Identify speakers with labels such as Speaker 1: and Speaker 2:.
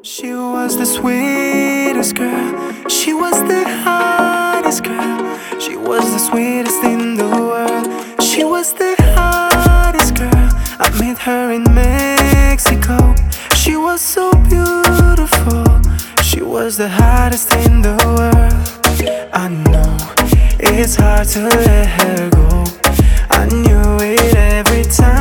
Speaker 1: She was the sweetest girl. She was the hottest girl. She was the sweetest in the world. She was the hottest girl. I met her in Mexico. She was so beautiful. She was the hottest in the world. I know it's hard to let her go. I knew it every time.